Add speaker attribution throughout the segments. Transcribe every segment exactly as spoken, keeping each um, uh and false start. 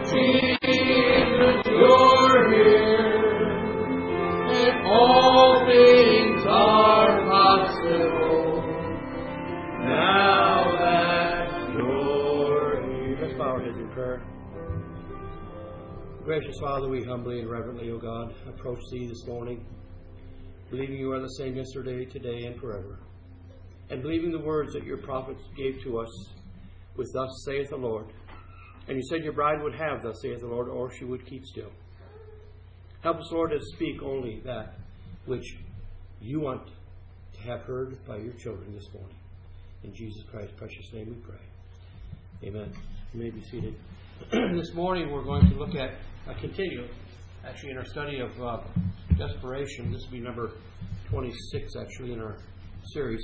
Speaker 1: Jesus, you're here, and all things are possible now that you're here. Let's bow our heads in prayer. Gracious Father, we humbly and reverently, O God, approach Thee this morning, believing You are the same yesterday, today, and forever, and believing the words that Your prophets gave to us with "Thus saith the Lord." And You said Your bride would have "Thus saith the Lord," or she would keep still. Help us, Lord, to speak only that which You want to have heard by Your children this morning. In Jesus Christ's precious name we pray. Amen. You may be seated. This morning we're going to look at, uh, continue, actually in our study of uh, desperation. This will be number twenty-six, actually, in our series.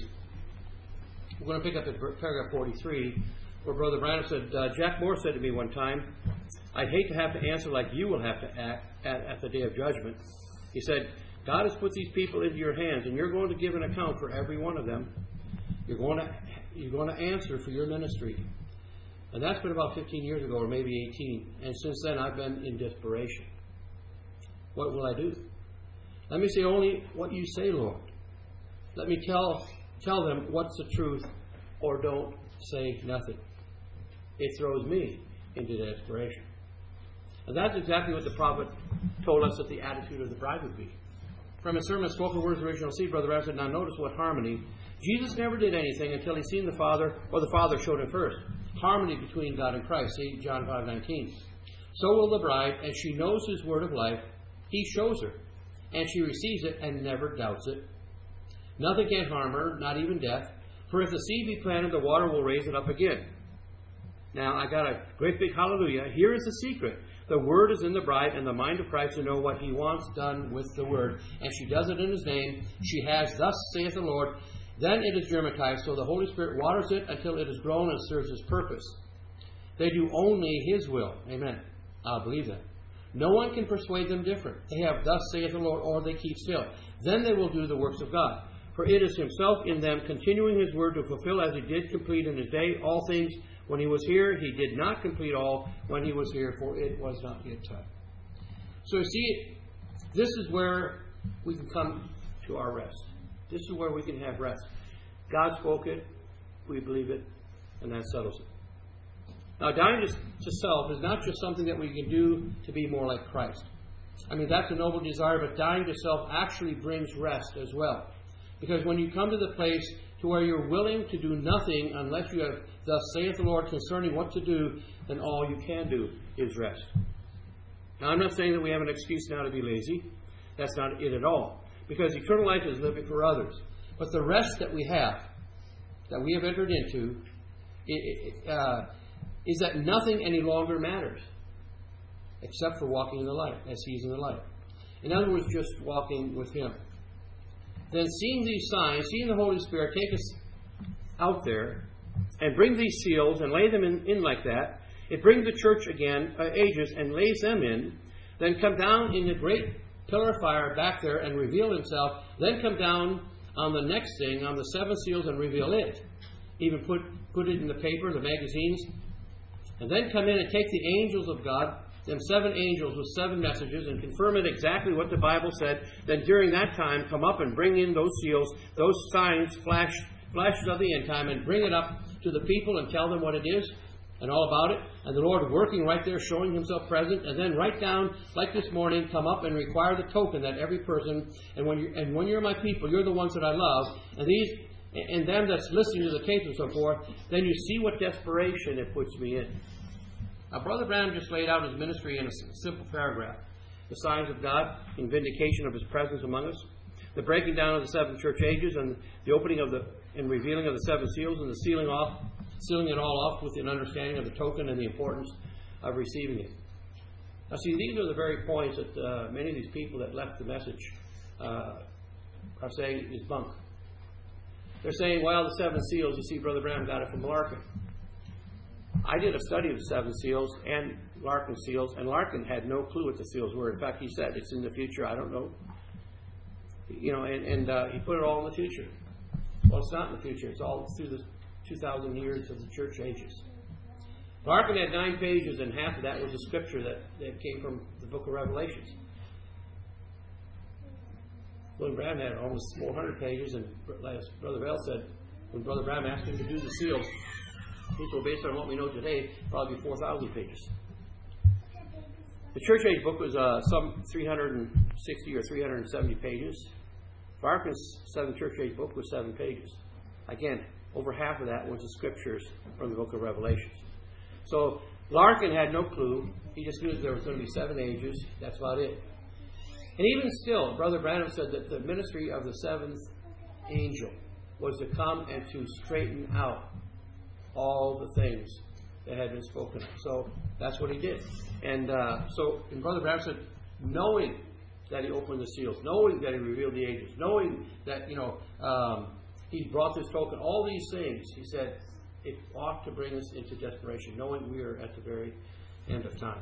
Speaker 1: We're going to pick up at paragraph forty-three, where Brother Branham said, uh, Jack Moore said to me one time, "I'd hate to have to answer like you will have to act at, at the day of judgment." He said, "God has put these people into your hands, and you're going to give an account for every one of them. You're going to, you're going to answer for your ministry." And that's been about fifteen years ago, or maybe eighteen. And since then, I've been in desperation. What will I do? Let me say only what You say, Lord. Let me tell tell them what's the truth, or don't say nothing. It throws me into desperation. And that's exactly what the prophet told us that the attitude of the bride would be. From his sermon, Spoken Words, Original Seed, Brother Branham said, now notice what harmony. Jesus never did anything until He seen the Father, or the Father showed Him first. Harmony between God and Christ. See John five nineteen. So will the bride, as she knows His word of life, He shows her, and she receives it and never doubts it. Nothing can harm her, not even death. For if the seed be planted, the water will raise it up again. Now, I got a great big hallelujah. Here is the secret. The Word is in the bride, and the mind of Christ to know what He wants done with the Word. And she does it in His name. She has, "Thus saith the Lord." Then it is germatized, so the Holy Spirit waters it until it is grown and serves His purpose. They do only His will. Amen. I believe that. No one can persuade them different. They have "Thus saith the Lord," or they keep still. Then they will do the works of God. For it is Himself in them, continuing His word to fulfill as He did complete in His day all things. When He was here, He did not complete all when He was here, for it was not yet time. So you see, this is where we can come to our rest. This is where we can have rest. God spoke it, we believe it, and that settles it. Now, dying to, to self is not just something that we can do to be more like Christ. I mean, that's a noble desire, but dying to self actually brings rest as well. Because when you come to the place to where you're willing to do nothing unless you have "Thus saith the Lord" concerning what to do, then all you can do is rest. Now, I'm not saying that we have an excuse now to be lazy. That's not it at all. Because eternal life is living for others. But the rest that we have, that we have entered into, it, it, uh, is that nothing any longer matters except for walking in the light, as He's in the light. In other words, just walking with Him. Then seeing these signs, seeing the Holy Spirit take us out there and bring these seals and lay them in, in like that, it brings the church again, uh, ages, and lays them in, then come down in the great pillar of fire back there and reveal Himself, then come down on the next thing, on the seven seals, and reveal it. Even put, put it in the paper, the magazines, and then come in and take the angels of God, them seven angels with seven messages, and confirm it exactly what the Bible said. Then during that time, come up and bring in those seals, those signs, flash, flashes of the end time, and bring it up to the people and tell them what it is and all about it. And the Lord working right there, showing Himself present. And then right down, like this morning, come up and require the token that every person, and when you're, and when you're my people, you're the ones that I love, and these, and them that's listening to the tapes and so forth, then you see what desperation it puts me in. Now, Brother Branham just laid out his ministry in a simple paragraph. The signs of God in vindication of His presence among us. The breaking down of the seven church ages, and the opening of the and revealing of the seven seals, and the sealing off, sealing it all off with an understanding of the token and the importance of receiving it. Now, see, these are the very points that uh, many of these people that left the message uh, are saying is bunk. They're saying, well, the seven seals, you see, Brother Branham got it from Larkin. I did a study of the seven seals and Larkin seals, and Larkin had no clue what the seals were. In fact, he said, it's in the future, I don't know. You know, and, and uh, he put it all in the future. Well, it's not in the future. It's all through the two thousand years of the church ages. Larkin had nine pages, and half of that was a scripture that, that came from the book of Revelations. William Branham had almost four hundred pages, and as Brother Bell said, when Brother Branham asked him to do the seals, he said, based on what we know today, probably four thousand pages. The Church Age book was uh, some three hundred sixty or three hundred seventy pages. Larkin's Seventh Church Age book was seven pages. Again, over half of that was the scriptures from the book of Revelations. So Larkin had no clue. He just knew that there was going to be seven ages. That's about it. And even still, Brother Branham said that the ministry of the seventh angel was to come and to straighten out all the things that had been spoken of. So that's what he did. And uh, so, and Brother Branham said, knowing that he opened the seals, knowing that he revealed the ages, knowing that, you know, um, he brought this token, all these things, he said, it ought to bring us into desperation, knowing we are at the very end of time.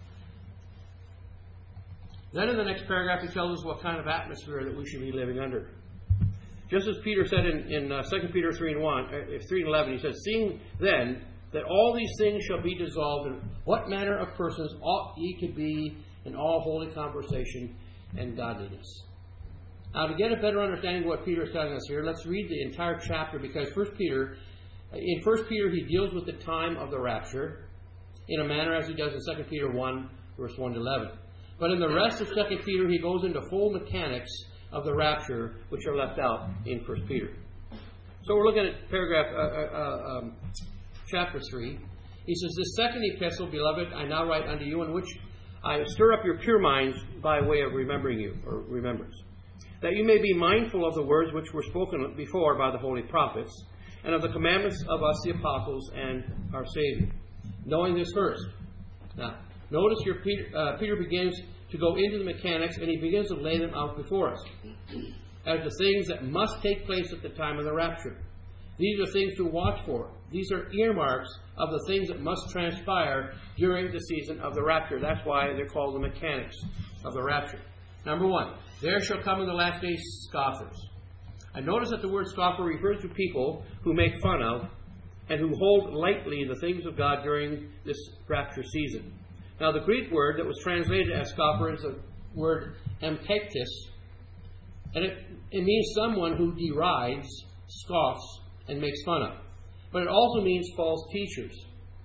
Speaker 1: Then in the next paragraph, he tells us what kind of atmosphere that we should be living under. Just as Peter said in, in uh, Second Peter three and one, uh, three and eleven, he says, seeing then that all these things shall be dissolved, in what manner of persons ought ye to be in all holy conversation and godliness. Now, to get a better understanding of what Peter is telling us here, let's read the entire chapter, because First Peter, in First Peter, he deals with the time of the rapture in a manner as he does in Second Peter one, verse one to eleven. But in the rest of Second Peter, he goes into full mechanics of the rapture, which are left out in First Peter. So we're looking at paragraph, uh, uh, um, chapter three. He says, this second epistle, beloved, I now write unto you, in which I stir up your pure minds by way of remembering you, or remembrance, that you may be mindful of the words which were spoken before by the holy prophets, and of the commandments of us the apostles and our Savior. Knowing this first. Now, notice your Peter, uh, Peter begins to go into the mechanics, and he begins to lay them out before us as the things that must take place at the time of the rapture. These are things to watch for. These are earmarks of the things that must transpire during the season of the rapture. That's why they're called the mechanics of the rapture. Number one, there shall come in the last days scoffers. And notice that the word scoffer refers to people who make fun of and who hold lightly the things of God during this rapture season. Now, the Greek word that was translated as scoffer is the word empektis, and it, it means someone who derides, scoffs, and makes fun of. But it also means false teachers.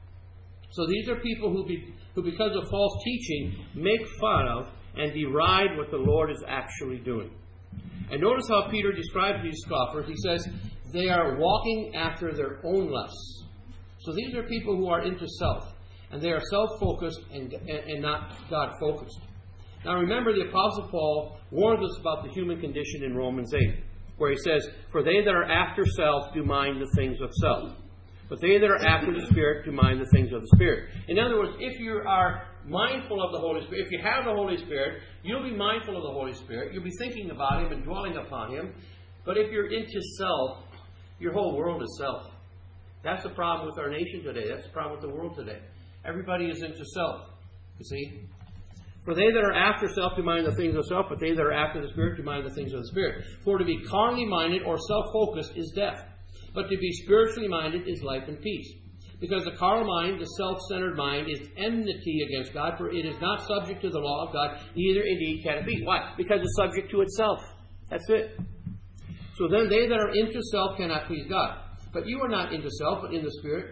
Speaker 1: So these are people who, be, who because of false teaching, make fun of and deride what the Lord is actually doing. And notice how Peter describes these scoffers. He says, they are walking after their own lusts. So these are people who are into self. And they are self-focused and, and, and not God-focused. Now remember, the Apostle Paul warns us about the human condition in Romans eight, where he says, for they that are after self do mind the things of self. But they that are after the Spirit do mind the things of the Spirit. In other words, if you are mindful of the Holy Spirit, if you have the Holy Spirit, you'll be mindful of the Holy Spirit. You'll be thinking about Him and dwelling upon Him. But if you're into self, your whole world is self. That's the problem with our nation today. That's the problem with the world today. Everybody is into self, you see. For they that are after self do mind the things of self, but they that are after the Spirit do mind the things of the Spirit. For to be carnally minded or self-focused is death, but to be spiritually minded is life and peace. Because the carnal mind, the self-centered mind, is enmity against God, for it is not subject to the law of God, neither indeed can it be. Why? Because it's subject to itself. That's it. So then they that are into self cannot please God. But you are not into self, but in the Spirit,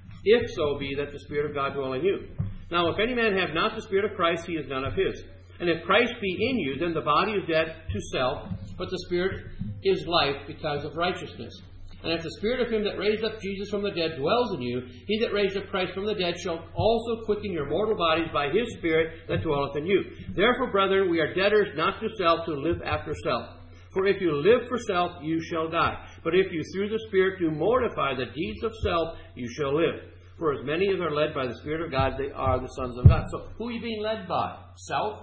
Speaker 1: if so be that the Spirit of God dwell in you. Now, if any man have not the Spirit of Christ, he is none of his. And if Christ be in you, then the body is dead to self, but the Spirit is life because of righteousness. And if the Spirit of him that raised up Jesus from the dead dwells in you, he that raised up Christ from the dead shall also quicken your mortal bodies by his Spirit that dwelleth in you. Therefore, brethren, we are debtors not to self, to live after self. For if you live for self, you shall die. But if you through the Spirit do mortify the deeds of self, you shall live. For as many as are led by the Spirit of God, they are the sons of God. So who are you being led by? Self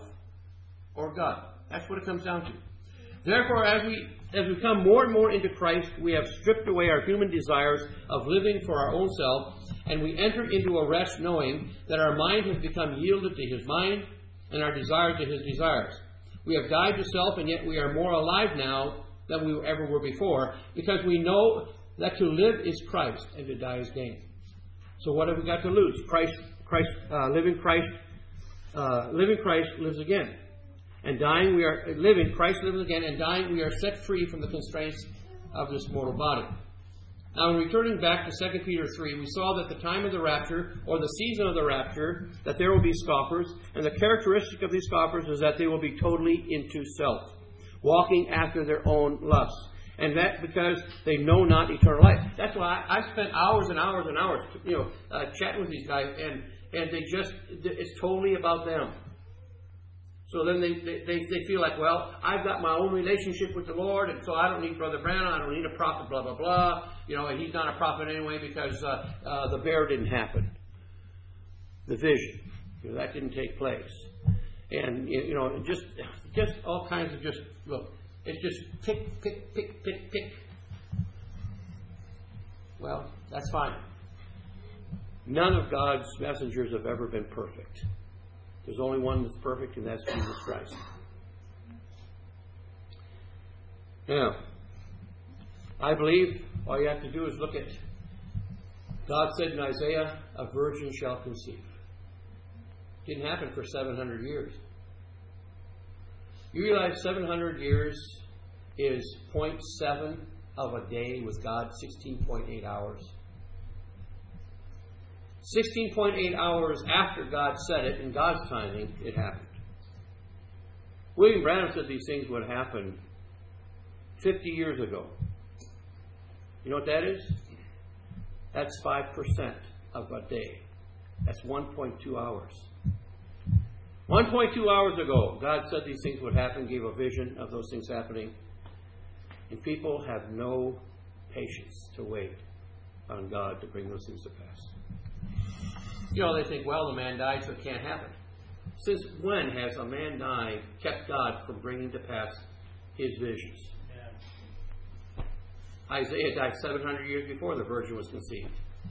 Speaker 1: or God? That's what it comes down to. Therefore, as we as we come more and more into Christ, we have stripped away our human desires of living for our own self, and we enter into a rest knowing that our mind has become yielded to His mind and our desires to His desires. We have died to self, and yet we are more alive now than we ever were before, because we know that to live is Christ and to die is gain. So what have we got to lose? Christ, Christ, uh, living Christ, uh, living Christ lives again. And dying we are, living, Christ lives again, and dying we are set free from the constraints of this mortal body. Now, in returning back to Second Peter three, we saw that the time of the rapture, or the season of the rapture, that there will be scoffers, and the characteristic of these scoffers is that they will be totally into self, walking after their own lusts. And that because they know not eternal life. That's why I, I spent hours and hours and hours, you know, uh, chatting with these guys, and, and they just, it's totally about them. So then they, they, they feel like, well, I've got my own relationship with the Lord, and so I don't need Brother Branham, I don't need a prophet, blah, blah, blah. You know, he's not a prophet anyway because uh, uh, the bear didn't happen. The vision. You know, that didn't take place. And, you know, just just all kinds of just, look, it's just pick, pick, pick, pick, pick. Well, that's fine. None of God's messengers have ever been perfect. There's only one that's perfect, and that's Jesus Christ. Now, I believe all you have to do is look at, God said in Isaiah, a virgin shall conceive. It didn't happen for seven hundred years. You realize seven hundred years is zero point seven of a day with God, sixteen point eight hours. sixteen point eight hours after God said it, in God's timing, it happened. William Branham said these things would happen fifty years ago. You know what that is? That's five percent of a day. That's one point two hours. one point two hours ago, God said these things would happen, gave a vision of those things happening. And people have no patience to wait on God to bring those things to pass. You know, they think, well, the man died, so it can't happen. Since when has a man died kept God from bringing to pass his visions? Yeah. Isaiah died seven hundred years before the virgin was conceived.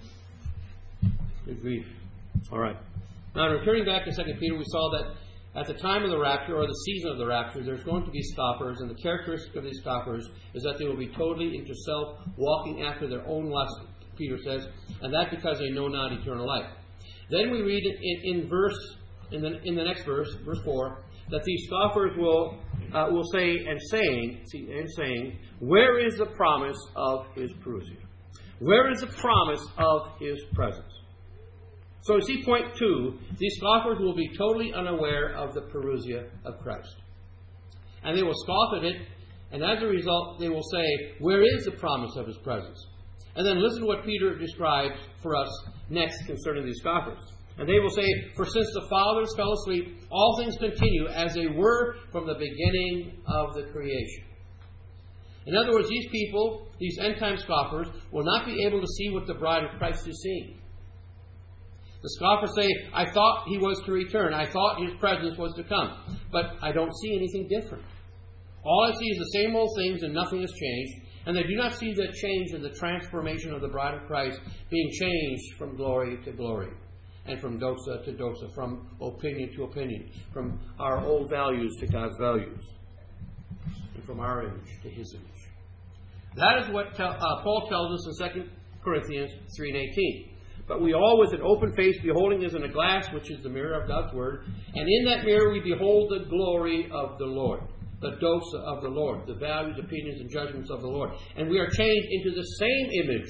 Speaker 1: Good grief. All right. Now, returning back to Second Peter, we saw that at the time of the rapture, or the season of the rapture, there's going to be scoffers, and the characteristic of these scoffers is that they will be totally into self, walking after their own lust, Peter says, and that because they know not eternal life. Then we read in, in verse in the in the next verse, verse four, that these scoffers will uh, will say and saying see, and saying, where is the promise of his parousia? Where is the promise of his presence? So, you see, point two, these scoffers will be totally unaware of the parousia of Christ. And they will scoff at it, and as a result, they will say, where is the promise of his presence? And then listen to what Peter describes for us next concerning these scoffers. And they will say, for since the fathers fell asleep, all things continue as they were from the beginning of the creation. In other words, these people, these end-time scoffers, will not be able to see what the bride of Christ is seeing. The scoffers say, I thought he was to return. I thought his presence was to come. But I don't see anything different. All I see is the same old things and nothing has changed. And they do not see the change in the transformation of the bride of Christ being changed from glory to glory. And from doxa to doxa. From opinion to opinion. From our old values to God's values. And from our image to his image. That is what uh, Paul tells us in Second Corinthians three and eighteen. But we all with an open face beholding as in a glass, which is the mirror of God's Word. And in that mirror we behold the glory of the Lord. The doxa of the Lord. The values, opinions, and judgments of the Lord. And we are changed into the same image.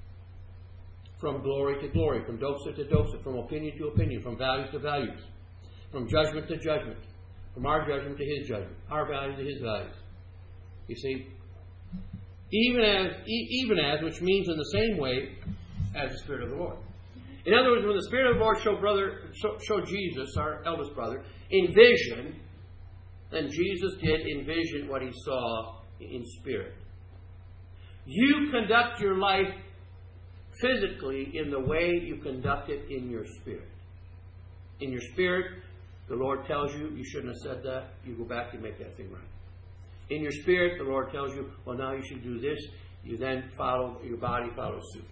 Speaker 1: From glory to glory. From doxa to doxa. From opinion to opinion. From values to values. From judgment to judgment. From our judgment to his judgment. Our values to his values. You see? Even as, e- even as, which means in the same way as the Spirit of the Lord. In other words, when the Spirit of the Lord showed brother, showed Jesus, our eldest brother, in vision, then Jesus did envision what he saw in spirit. You conduct your life physically in the way you conduct it in your spirit. In your spirit, the Lord tells you, you shouldn't have said that. You go back and make that thing right. In your spirit, the Lord tells you, well, now you should do this. You then follow, your body follows suit.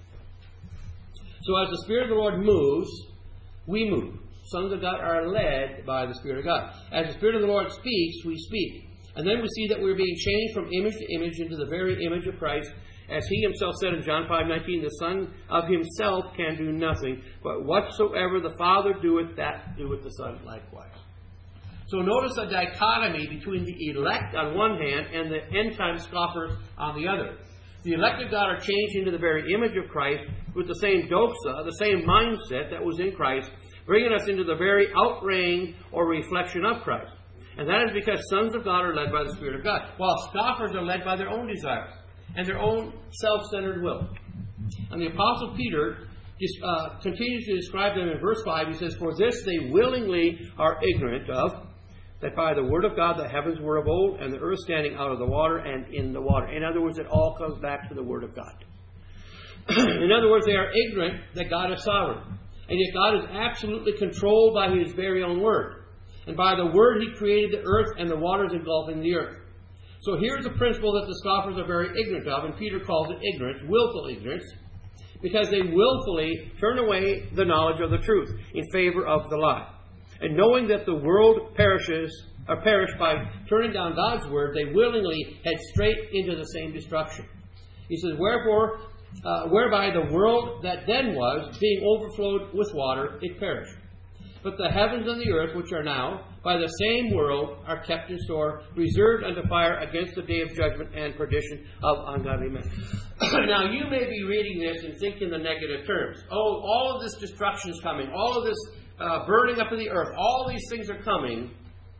Speaker 1: So as the Spirit of the Lord moves, we move. Sons of God are led by the Spirit of God. As the Spirit of the Lord speaks, we speak. And then we see that we're being changed from image to image into the very image of Christ. As he himself said in John five nineteen, the Son of himself can do nothing, but whatsoever the Father doeth, that doeth the Son likewise. So notice a dichotomy between the elect on one hand and the end-time scoffers on the other. The elect of God are changed into the very image of Christ with the same doxa, the same mindset that was in Christ, bringing us into the very outraying or reflection of Christ. And that is because sons of God are led by the Spirit of God, while scoffers are led by their own desires and their own self-centered will. And the Apostle Peter uh, continues to describe them in verse five. He says, "For this they willingly are ignorant of, that by the word of God the heavens were of old, and the earth standing out of the water and in the water." In other words, it all comes back to the word of God. In other words, they are ignorant that God is sovereign. And yet God is absolutely controlled by His very own word. And by the word He created the earth and the waters engulfing the earth. So here's a principle that the scoffers are very ignorant of, and Peter calls it ignorance, willful ignorance, because they willfully turn away the knowledge of the truth in favor of the lie. And knowing that the world perishes or perish by turning down God's word, they willingly head straight into the same destruction. He says, "Wherefore, uh, whereby the world that then was, being overflowed with water, it perished. But the heavens and the earth, which are now, by the same world, are kept in store, reserved unto fire against the day of judgment and perdition of ungodly men." Now, you may be reading this and think in the negative terms. Oh, all of this destruction is coming. All of this uh, burning up of the earth. All these things are coming.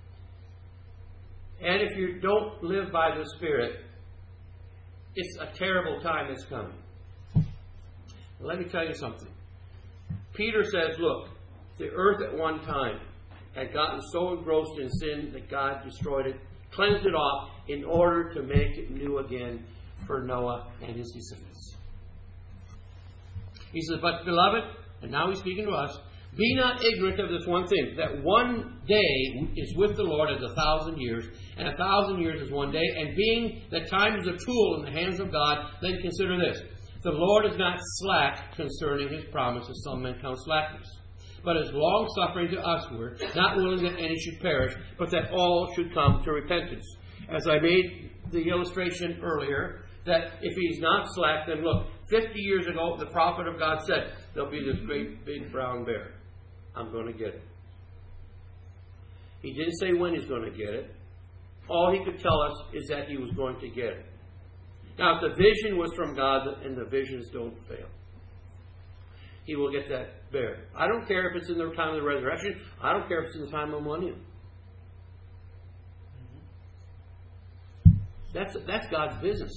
Speaker 1: And if you don't live by the Spirit, it's a terrible time that's coming. Let me tell you something. Peter says, look, the earth at one time had gotten so engrossed in sin that God destroyed it, cleansed it off in order to make it new again for Noah and his descendants. He says, "But beloved," and now he's speaking to us, "be not ignorant of this one thing, that one day is with the Lord as a thousand years, and a thousand years is one day. And being that time is a tool in the hands of God, then consider this, the Lord is not slack concerning His promise, as some men count slackness, but is long-suffering to usward, not willing that any should perish, but that all should come to repentance." As I made the illustration earlier, that if He's not slack, then look, fifty years ago, the prophet of God said, there'll be this great big brown bear. I'm going to get it. He didn't say when He's going to get it. All He could tell us is that He was going to get it. Now, if the vision was from God, and the visions don't fail, He will get that bear. I don't care if it's in the time of the resurrection. I don't care if it's in the time of millennium. That's, that's God's business.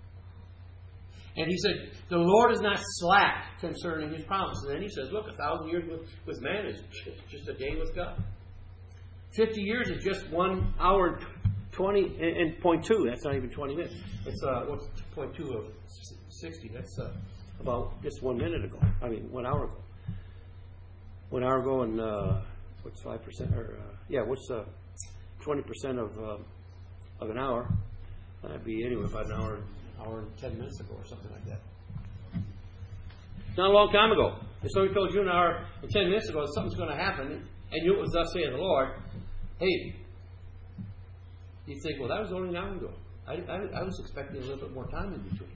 Speaker 1: And He said, the Lord is not slack concerning His promises. And then He says, look, a thousand years with, with man is just a day with God. Fifty years is just one hour twenty and, and point two. That's not even twenty minutes. It's uh, what's point two of sixty? That's uh, about just one minute ago. I mean, one hour ago. One hour ago, and uh, what's five percent? Or uh, yeah, what's uh, twenty percent of uh, of an hour? That'd be anyway about an hour, hour and ten minutes ago, or something like that. It's not a long time ago. If somebody told you an hour and ten minutes ago that something's going to happen, and you it was thus saying the Lord, hey, you'd think, well, that was only an hour ago. I, I, I was expecting a little bit more time in between.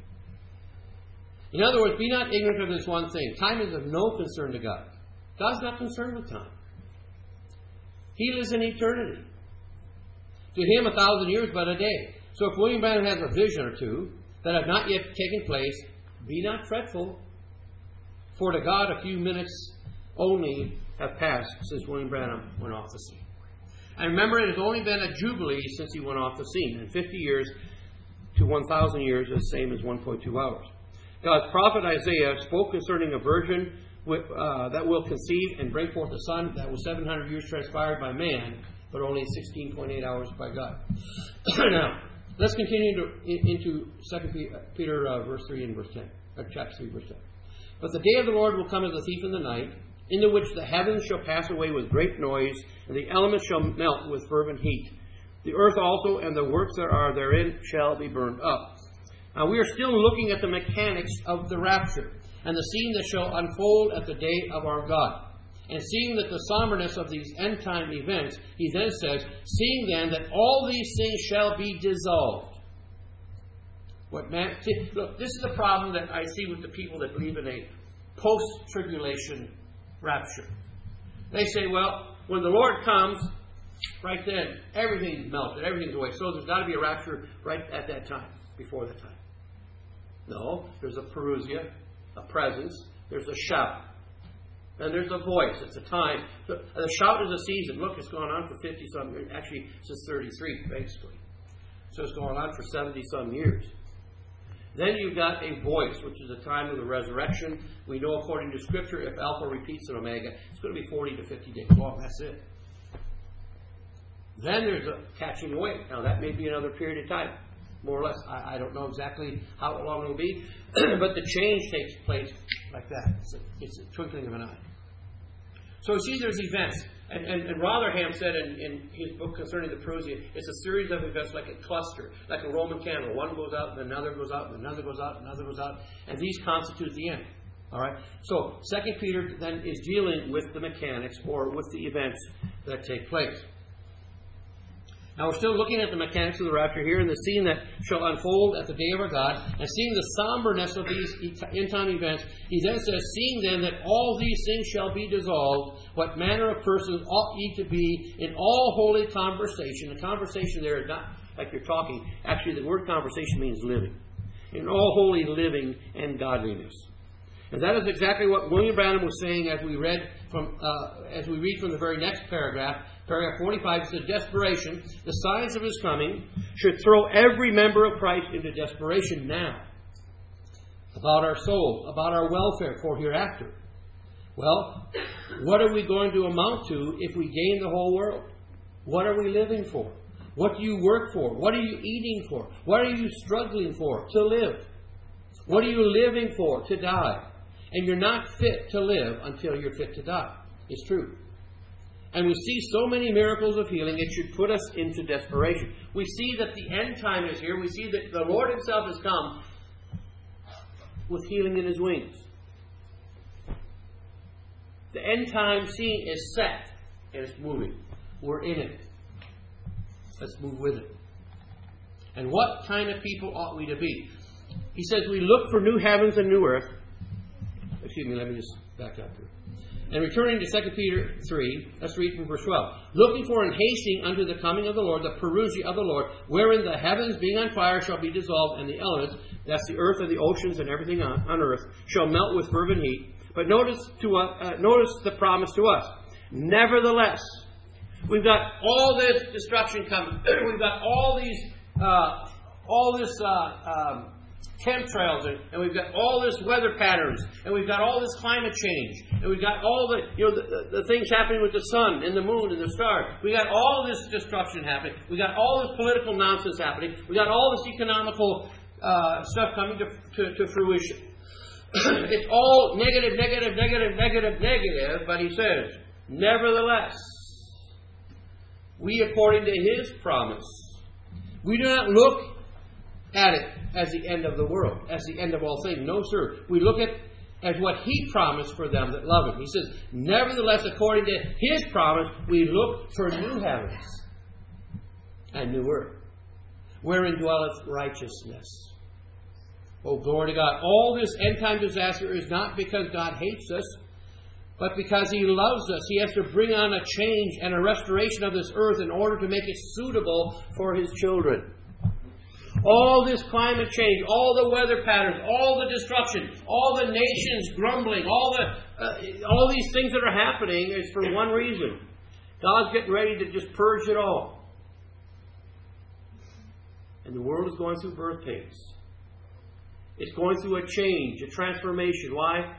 Speaker 1: In other words, be not ignorant of this one thing. Time is of no concern to God. God's not concerned with time. He lives in eternity. To Him, a thousand years but a day. So if William Branham has a vision or two that have not yet taken place, be not fretful. For to God a few minutes only have passed since William Branham went off the scene. And remember, it has only been a jubilee since he went off the scene. And fifty years to one thousand years is the same as one point two hours. God's prophet Isaiah spoke concerning a virgin with, uh, that will conceive and bring forth a son. That was seven hundred years transpired by man, but only sixteen point eight hours by God. Now, let's continue into, into Second Peter uh, verse three and verse ten. Or chapter three, verse ten. "But the day of the Lord will come as a thief in the night, in the which the heavens shall pass away with great noise, and the elements shall melt with fervent heat. The earth also and the works that are therein shall be burned up." Now we are still looking at the mechanics of the rapture, and the scene that shall unfold at the day of our God. And seeing that the somberness of these end-time events, he then says, "Seeing then that all these things shall be dissolved." What man? See, look, this is the problem that I see with the people that believe in a post-tribulation rapture. They say, well, when the Lord comes, right then, everything's melted, everything's away. So there's got to be a rapture right at that time, before that time. No, there's a parousia, a presence, there's a shout. And there's a voice. It's a time. So, the shout is a season. Look, it's gone on for fifty-some years. Actually, since thirty-three, basically. So it's going on for seventy-some years. Then you've got a voice, which is the time of the resurrection. We know, according to Scripture, if Alpha repeats an Omega, it's going to be forty to fifty days long. That's it. Then there's a catching away. Now, that may be another period of time. More or less. I, I don't know exactly how long it will be. But the change takes place like that. It's a, it's a twinkling of an eye. So you see, there's events. And, and, and Rotherham said in, in his book concerning the Parousia, it's a series of events like a cluster, like a Roman candle. One goes out, and another goes out, and another goes out, and another goes out. And these constitute the end. All right? So, Second Peter then is dealing with the mechanics or with the events that take place. Now, we're still looking at the mechanics of the rapture here, and the scene that shall unfold at the day of our God. And seeing the somberness of these end-time events, he then says, seeing then that all these things shall be dissolved, what manner of persons ought ye to be in all holy conversation. The conversation there is not like you're talking. Actually, the word conversation means living. In all holy living and godliness. And that is exactly what William Branham was saying as we read from, uh, as we read from the very next paragraph. Paragraph forty-five, it says, desperation, the signs of his coming, should throw every member of Christ into desperation now. About our soul, about our welfare for hereafter. Well, what are we going to amount to if we gain the whole world? What are we living for? What do you work for? What are you eating for? What are you struggling for? To live. What are you living for? To die. And you're not fit to live until you're fit to die. It's true. And we see so many miracles of healing, it should put us into desperation. We see that the end time is here. We see that the Lord himself has come with healing in his wings. The end time scene is set and it's moving. We're in it. Let's move with it. And what kind of people ought we to be? He says we look for new heavens and new earth. Excuse me, let me just back up here. And returning to Second Peter three, let's read from verse twelve. Looking for and hasting unto the coming of the Lord, the parousia of the Lord, wherein the heavens being on fire shall be dissolved, and the elements, that's the earth and the oceans and everything on, on earth, shall melt with fervent heat. But notice to uh, uh, notice the promise to us. Nevertheless, we've got all this destruction coming. We've got all these, uh, all this uh, um, chemtrails, and, and we've got all this weather patterns, and we've got all this climate change, and we've got all the, you know, the, the, the things happening with the sun and the moon and the stars. We got all this destruction happening. We got all this political nonsense happening. We got all this economical uh, stuff coming to, to, to fruition. It's all negative, negative, negative, negative, negative. But he says, nevertheless, we, according to his promise, we do not look at it as the end of the world, as the end of all things. No, sir. We look at as what he promised for them that love him. He says, nevertheless, according to his promise, we look for new heavens and new earth, wherein dwelleth righteousness. Oh, glory to God. All this end-time disaster is not because God hates us, but because he loves us. He has to bring on a change and a restoration of this earth in order to make it suitable for his children. All this climate change, all the weather patterns, all the destruction, all the nations grumbling, all the uh, all these things that are happening is for one reason. God's getting ready to just purge it all. And the world is going through birth pains. It's going through a change, a transformation. Why?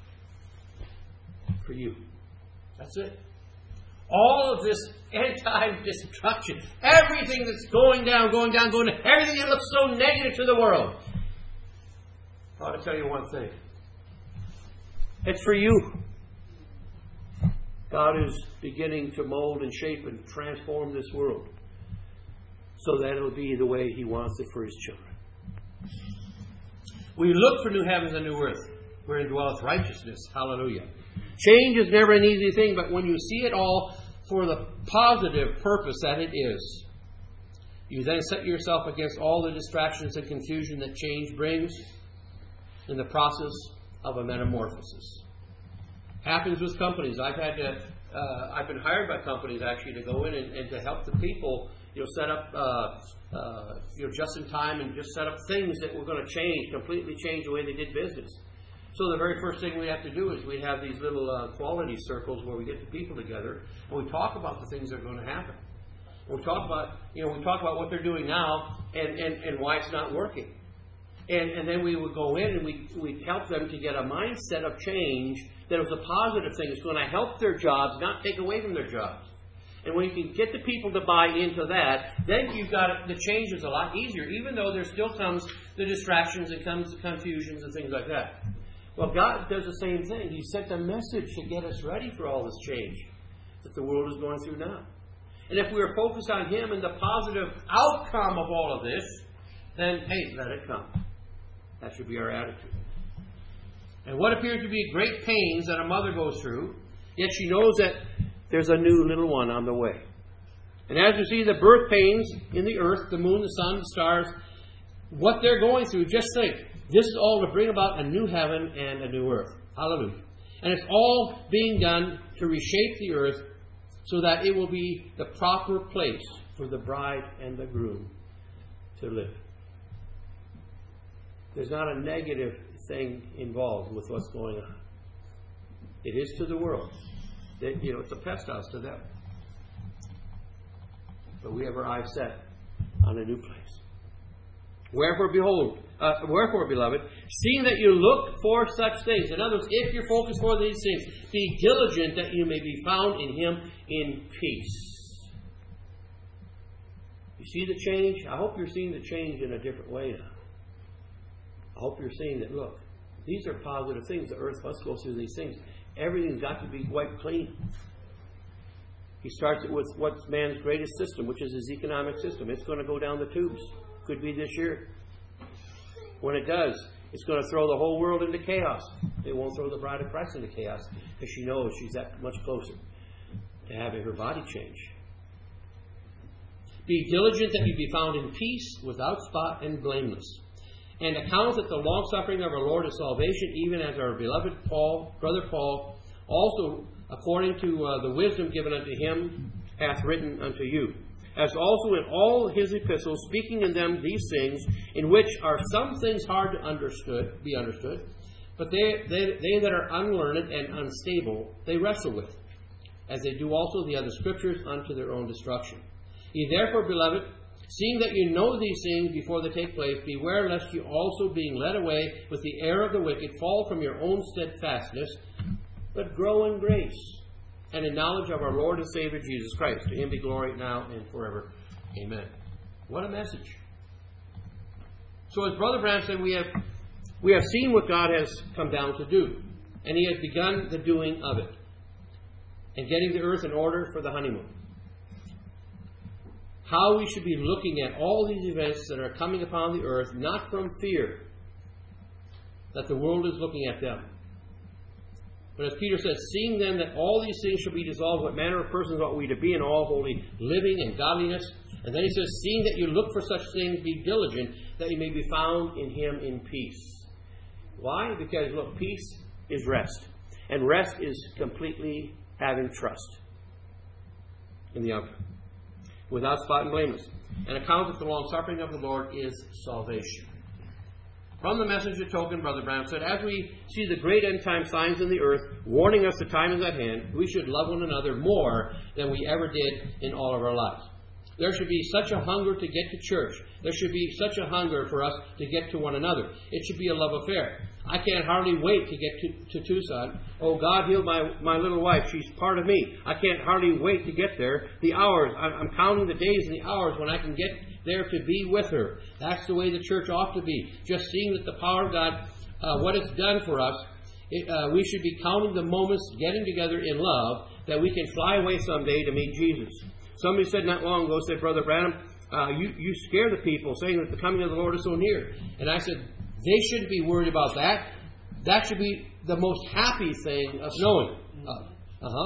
Speaker 1: For you. That's it. All of this end-time destruction, everything that's going down, going down, going down, everything that looks so negative to the world. I ought to tell you one thing. It's for you. God is beginning to mold and shape and transform this world so that it'll be the way he wants it for his children. We look for new heavens and new earth, wherein dwelleth righteousness. Hallelujah. Change is never an easy thing, but when you see it all for the positive purpose that it is, You then set yourself against all the distractions and confusion that change brings in the process of a metamorphosis. Happens with companies. I've had to, uh, I've been hired by companies actually to go in and, and to help the people, you know, set up, uh, uh, you know, just in time and just set up things that were going to change, completely change the way they did business. So the very first thing we have to do is we have these little uh, quality circles where we get the people together and we talk about the things that are going to happen. We talk about, you know, we talk about what they're doing now and, and, and why it's not working. And, and then we would go in and we we help them to get a mindset of change that was a positive thing. It's going to help their jobs, not take away from their jobs. And when you can get the people to buy into that, then you've got the change is a lot easier, even though there still comes the distractions and comes the confusions and things like that. Well, God does the same thing. He sent a message to get us ready for all this change that the world is going through now. And if we are focused on Him and the positive outcome of all of this, then, hey, let it come. That should be our attitude. And what appears to be great pains that a mother goes through, yet she knows that there's a new little one on the way. And as you see the birth pains in the earth, the moon, the sun, the stars, what they're going through, just think, this is all to bring about a new heaven and a new earth. Hallelujah. And it's all being done to reshape the earth so that it will be the proper place for the bride and the groom to live. There's not a negative thing involved with what's going on. It is to the world. They, you know, it's a pest house to them. But we have our eyes set on a new place. Wherefore, behold, uh, wherefore, beloved, seeing that you look for such things. In other words, if you're focused for these things, be diligent that you may be found in Him in peace. You see the change? I hope you're seeing the change in a different way now. I hope you're seeing that, look, these are positive things. The earth must go through these things. Everything's got to be wiped clean. He starts it with what's man's greatest system, which is his economic system. It's going to go down the tubes. Could be this year. When it does, it's going to throw the whole world into chaos. It won't throw the bride of Christ into chaos because she knows she's that much closer to having her body change. Be diligent that you be found in peace, without spot and blameless. And account that the long-suffering of our Lord is salvation, even as our beloved Paul, brother Paul, also according to uh, the wisdom given unto him, hath written unto you. As also in all his epistles, speaking in them these things, in which are some things hard to understood, be understood, but they, they, they that are unlearned and unstable, they wrestle with, as they do also the other scriptures unto their own destruction. Ye therefore, beloved, seeing that you know these things before they take place, beware lest you also, being led away with the error of the wicked, fall from your own steadfastness, but grow in grace and in knowledge of our Lord and Savior Jesus Christ. To Him be glory now and forever. Amen. What a message. So as Brother Branham said, we have, we have seen what God has come down to do. And He has begun the doing of it. And getting the earth in order for the honeymoon. How we should be looking at all these events that are coming upon the earth, not from fear that the world is looking at them. But as Peter says, seeing then that all these things shall be dissolved, what manner of persons ought we to be in all holy living and godliness? And then he says, seeing that you look for such things, be diligent, that you may be found in Him in peace. Why? Because, look, peace is rest. And rest is completely having trust in the outcome. Without spot and blameless. And account that the long suffering of the Lord is salvation. From the messenger token, Brother Branham said, as we see the great end time signs in the earth, warning us the time is at hand, we should love one another more than we ever did in all of our lives. There should be such a hunger to get to church. There should be such a hunger for us to get to one another. It should be a love affair. I can't hardly wait to get to, to Tucson. Oh, God healed my, my little wife. She's part of me. I can't hardly wait to get there. The hours, I'm, I'm counting the days and the hours when I can get there to be with her. That's the way the church ought to be. Just seeing that the power of God, uh, what it's done for us, it, uh, we should be counting the moments, getting together in love, that we can fly away someday to meet Jesus. Somebody said not long ago, said, Brother Branham, uh, you, you scare the people, saying that the coming of the Lord is so near. And I said, they shouldn't be worried about that. That should be the most happy thing of knowing. Uh, uh-huh.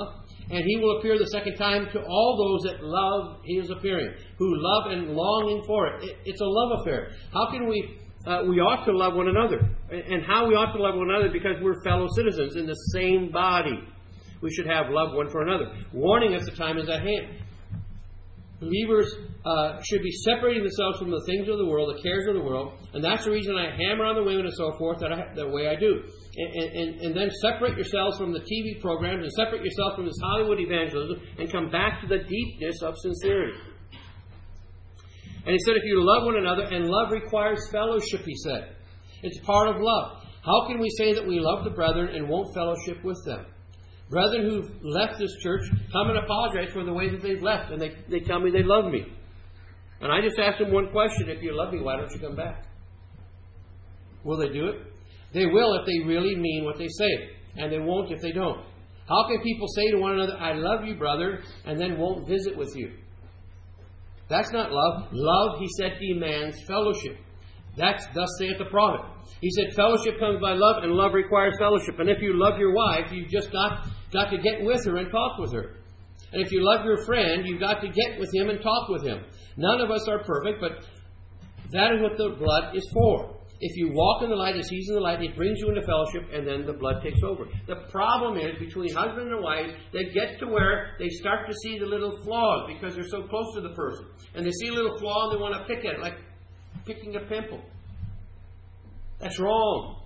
Speaker 1: And He will appear the second time to all those that love His appearing, who love and longing for it. it it's a love affair. How can we... Uh, we ought to love one another. And how we ought to love one another? Because we're fellow citizens in the same body. We should have love one for another. Warning us the time is at hand. Believers uh, should be separating themselves from the things of the world, the cares of the world. And that's the reason I hammer on the women and so forth that I, the way I do. And, and, and then separate yourselves from the T V programs and separate yourself from this Hollywood evangelism and come back to the deepness of sincerity. And he said, if you love one another, and love requires fellowship, he said. It's part of love. How can we say that we love the brethren and won't fellowship with them? Brethren who've left this church come and apologize for the way that they've left. And they, they tell me they love me. And I just asked them one question. If you love me, why don't you come back? Will they do it? They will if they really mean what they say. And they won't if they don't. How can people say to one another, I love you, brother, and then won't visit with you? That's not love. Love, he said, demands fellowship. That's thus saith the prophet. He said fellowship comes by love, and love requires fellowship. And if you love your wife, you've just got, got to get with her and talk with her. And if you love your friend, you've got to get with him and talk with him. None of us are perfect, but that is what the blood is for. If you walk in the light as He's in the light, it brings you into fellowship, and then the blood takes over. The problem is, between husband and wife, they get to where they start to see the little flaws because they're so close to the person. And they see a little flaw and they want to pick at it, like picking a pimple. That's wrong.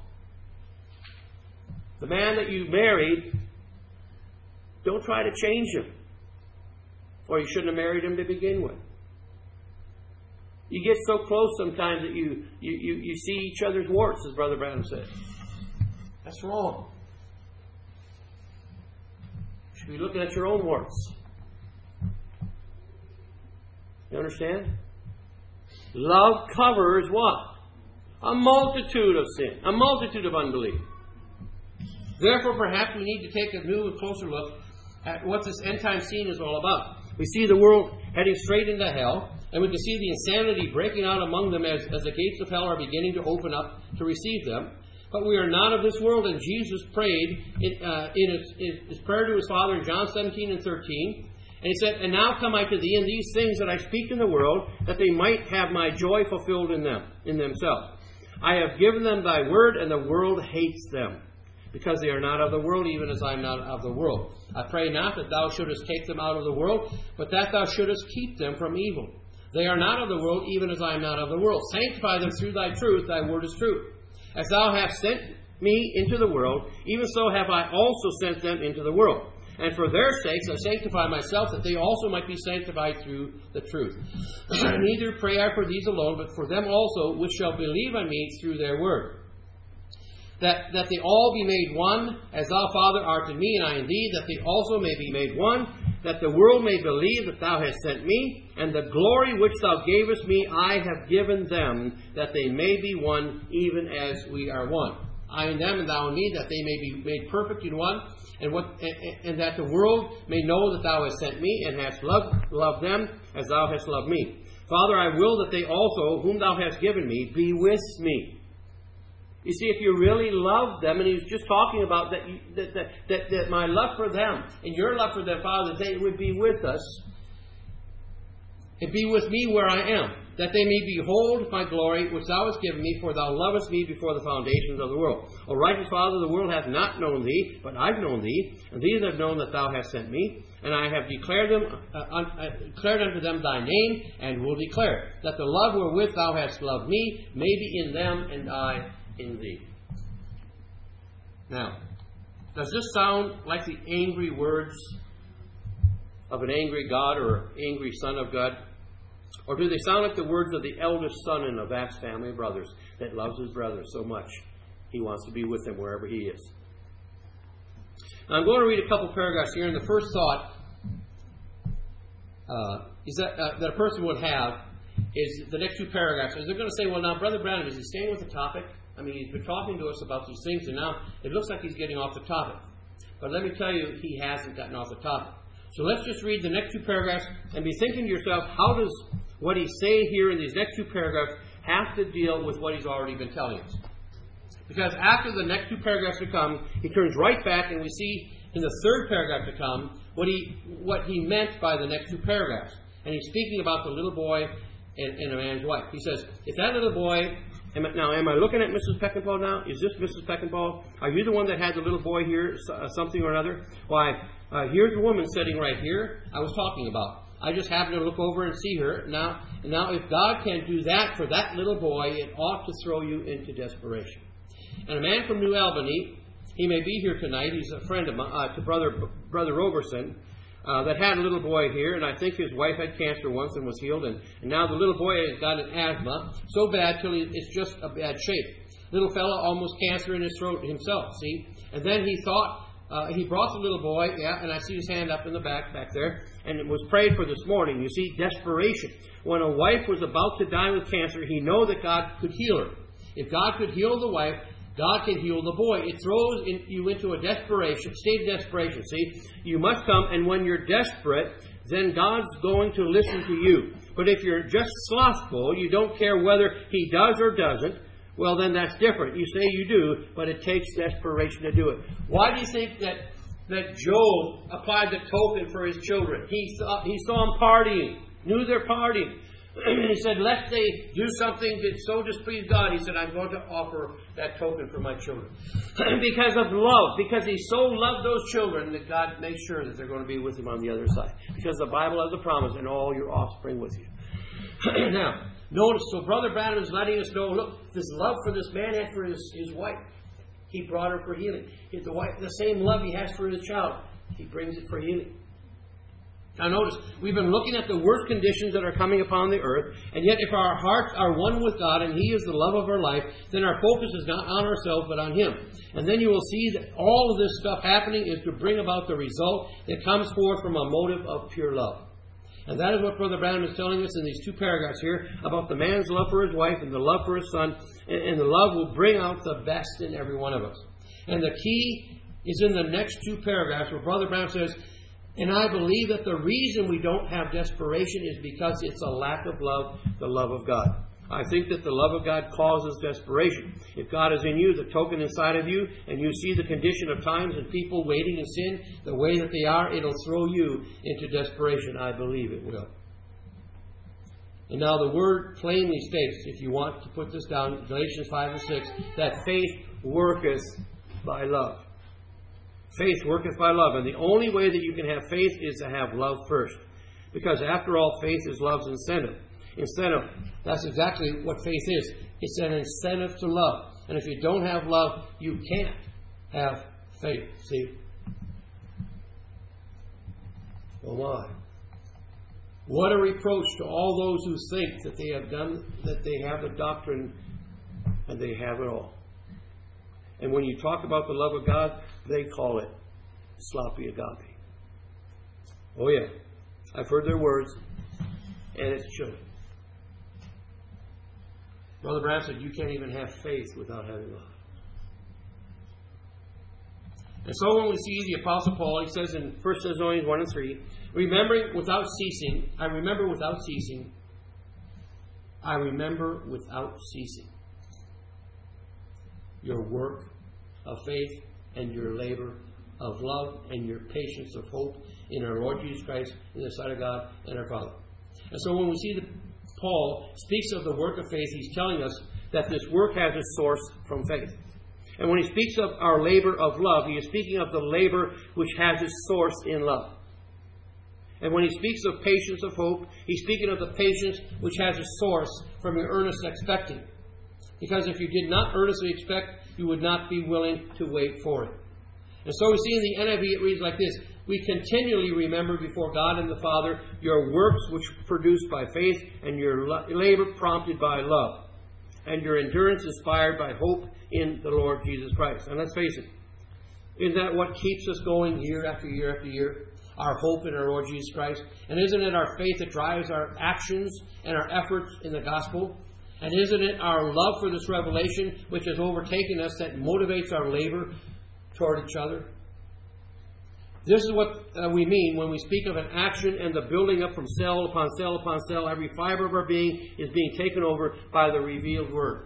Speaker 1: The man that you married, don't try to change him. Or you shouldn't have married him to begin with. You get so close sometimes that you, you, you, you see each other's warts, as Brother Branham said. That's wrong. You should be looking at your own warts. You understand? Love covers what? A multitude of sin. A multitude of unbelief. Therefore, perhaps we need to take a new and closer look at what this end time scene is all about. We see the world heading straight into hell. And we can see the insanity breaking out among them as, as the gates of hell are beginning to open up to receive them. But we are not of this world, and Jesus prayed in, uh, in, his, in his prayer to His Father in John seventeen and thirteen. And He said, And now come I to thee, and these things that I speak in the world, that they might have my joy fulfilled in them, in themselves. I have given them thy word, and the world hates them, because they are not of the world, even as I am not of the world. I pray not that thou shouldest take them out of the world, but that thou shouldest keep them from evil. They are not of the world, even as I am not of the world. Sanctify them through thy truth. Thy word is truth. As thou hast sent me into the world, even so have I also sent them into the world. And for their sakes I sanctify myself, that they also might be sanctified through the truth. Neither pray I for these alone, but for them also which shall believe on me through their word. That, that they all be made one, as thou, Father, art in me, and I in thee, that they also may be made one, that the world may believe that thou hast sent me, and the glory which thou gavest me I have given them, that they may be one, even as we are one. I in them, and thou in me, that they may be made perfect in one, and what and, and that the world may know that thou hast sent me, and hast loved, loved them as thou hast loved me. Father, I will that they also, whom thou hast given me, be with me. You see, if you really love them, and he was just talking about that, you, that, that, that, that my love for them and your love for them, Father, they would be with us and be with me where I am, that they may behold my glory which thou hast given me, for thou lovest me before the foundations of the world. O righteous Father, the world hath not known thee, but I've known thee, and these have known that thou hast sent me, and I have declared them, uh, un- uh, declared unto them thy name, and will declare, that the love wherewith thou hast loved me may be in them, and I in thee. Now, does this sound like the angry words of an angry God or angry son of God? Or do they sound like the words of the eldest son in a vast family of brothers that loves his brother so much he wants to be with them wherever he is? Now, I'm going to read a couple paragraphs here, and the first thought uh, is that, uh, that a person would have is the next two paragraphs. Is they're going to say, well, now, Brother Branham, is he staying with the topic? I mean, he's been talking to us about these things, and now it looks like he's getting off the topic. But let me tell you, he hasn't gotten off the topic. So let's just read the next two paragraphs and be thinking to yourself, how does what he's saying here in these next two paragraphs have to deal with what he's already been telling us? Because after the next two paragraphs to come, he turns right back, and we see in the third paragraph to come what he what he meant by the next two paragraphs. And he's speaking about the little boy and, and a man's wife. He says, if that little boy... Am I, now, am I looking at Missus Peckinpah now? Is this Missus Peckinpah? Are you the one that had the little boy here, uh, something or another? Why, uh, here's a woman sitting right here I was talking about. I just happened to look over and see her. Now, now, if God can do that for that little boy, it ought to throw you into desperation. And a man from New Albany, he may be here tonight. He's a friend of mine, uh, to Brother Brother Roberson, uh, that had a little boy here, and I think his wife had cancer once and was healed, and, and now the little boy has got an asthma so bad till he, it's just a bad shape. Little fella almost cancer in his throat himself. See, and then he thought. Uh, he brought the little boy, yeah, and I see his hand up in the back, back there, and it was prayed for this morning. You see, desperation. When a wife was about to die with cancer, he knew that God could heal her. If God could heal the wife, God can heal the boy. It throws in, you into a desperation, state of desperation. See, you must come, and when you're desperate, then God's going to listen to you. But if you're just slothful, you don't care whether He does or doesn't, well, then that's different. You say you do, but it takes desperation to do it. Why do you think that, that Job applied the token for his children? He saw, he saw them partying, knew they're partying. He said, lest they do something that so displeased God, he said, I'm going to offer that token for my children. Because of love, because he so loved those children that God makes sure that they're going to be with him on the other side. Because the Bible has a promise, and all your offspring with you. Now, notice, so Brother Branham is letting us know, look, this love for this man had for his, his wife. He brought her for healing. The, wife, the same love he has for his child, he brings it for healing. Now notice, we've been looking at the worst conditions that are coming upon the earth, and yet if our hearts are one with God and He is the love of our life, then our focus is not on ourselves but on Him. And then you will see that all of this stuff happening is to bring about the result that comes forth from a motive of pure love. And that is what Brother Branham is telling us in these two paragraphs here about the man's love for his wife and the love for his son. And the love will bring out the best in every one of us. And the key is in the next two paragraphs where Brother Branham says, and I believe that the reason we don't have desperation is because it's a lack of love, the love of God. I think that the love of God causes desperation. If God is in you, the token inside of you, and you see the condition of times and people waiting in sin the way that they are, it'll throw you into desperation. I believe it will. And now the Word plainly states, if you want to put this down, Galatians five and six, that faith worketh by love. Faith worketh by love. And the only way that you can have faith is to have love first. Because after all, faith is love's incentive. Incentive, that's exactly what faith is. It's an incentive to love. And if you don't have love, you can't have faith. See? Oh my. What a reproach to all those who think that they have done, that they have the doctrine and they have it all. And when you talk about the love of God, they call it sloppy agape. Oh yeah. I've heard their words, and it's chilling. Brother Branham said, you can't even have faith without having love. And so when we see the Apostle Paul, he says in First Thessalonians one and three, remembering without ceasing, I remember without ceasing, I remember without ceasing your work of faith and your labor of love and your patience of hope in our Lord Jesus Christ, in the sight of God and our Father. And so when we see that Paul speaks of the work of faith, he's telling us that this work has its source from faith. And when he speaks of our labor of love, he is speaking of the labor which has its source in love. And when he speaks of patience of hope, he's speaking of the patience which has its source from your earnest expecting. Because if you did not earnestly expect, you would not be willing to wait for it. And so we see in the N I V it reads like this, we continually remember before God and the Father your works which were produced by faith and your labor prompted by love and your endurance inspired by hope in the Lord Jesus Christ. And let's face it, isn't that what keeps us going year after year after year? Our hope in our Lord Jesus Christ. And isn't it our faith that drives our actions and our efforts in the gospel? And isn't it our love for this revelation which has overtaken us that motivates our labor toward each other? This is what uh, we mean when we speak of an action and the building up from cell upon cell upon cell. Every fiber of our being is being taken over by the revealed Word.